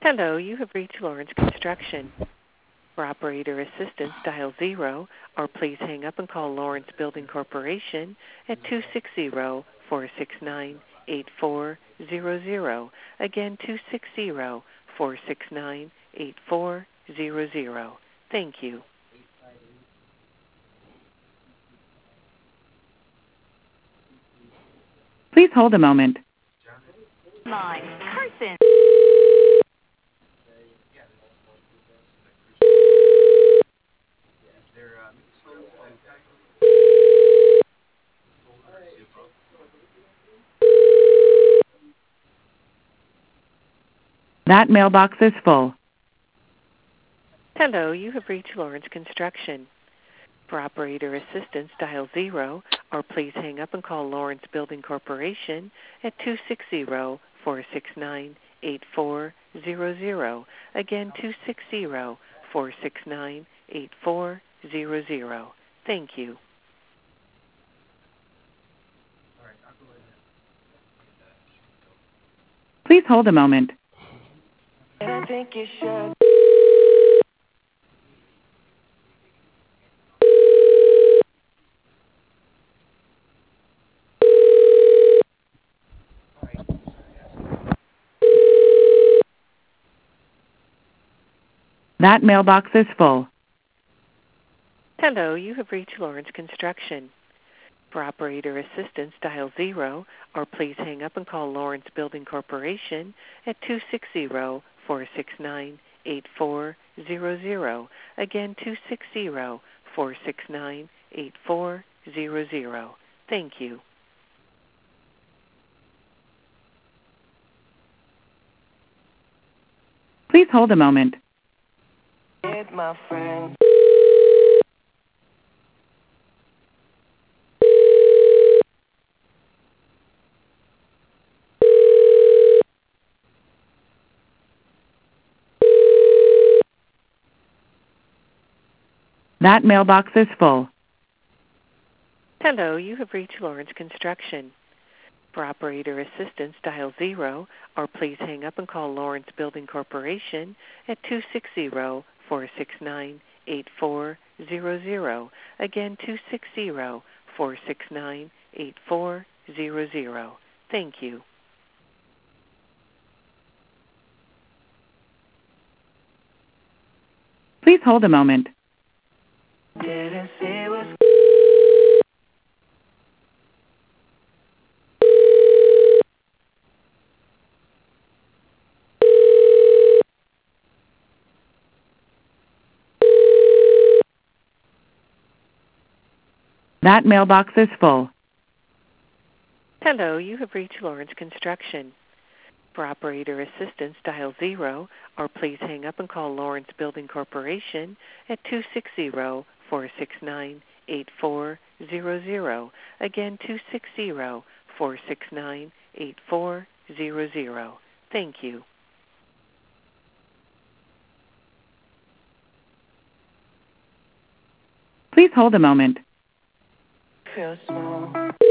Hello, you have reached Lawrence Construction. For operator assistance, dial 0, or please hang up and call Lawrence Building Corporation at 260-469-8400. Again, 260-469-8400. Thank you. Please hold a moment. Carson. That mailbox is full. Hello, you have reached Lawrence Construction. For operator assistance, dial 0, or please hang up and call Lawrence Building Corporation at 260-469-8400. Again, 260-469-8400. Thank you. Please hold a moment. I think you should. That mailbox is full. Hello, you have reached Lawrence Construction. For operator assistance, dial 0, or please hang up and call Lawrence Building Corporation at 260-469-8400. Again, 260-469-8400. Thank you. Please hold a moment. My friend. That mailbox is full. Hello, you have reached Lawrence Construction. For operator assistance, dial 0, or please hang up and call Lawrence Building Corporation at 260-469-8400. Again, 260-469-8400. Thank you. Please hold a moment. Didn't see what's That mailbox is full. Hello, you have reached Lawrence Construction. For operator assistance, dial 0, or please hang up and call Lawrence Building Corporation at 260-469-8400. Again, 260-469-8400. Thank you. Please hold a moment. feel small.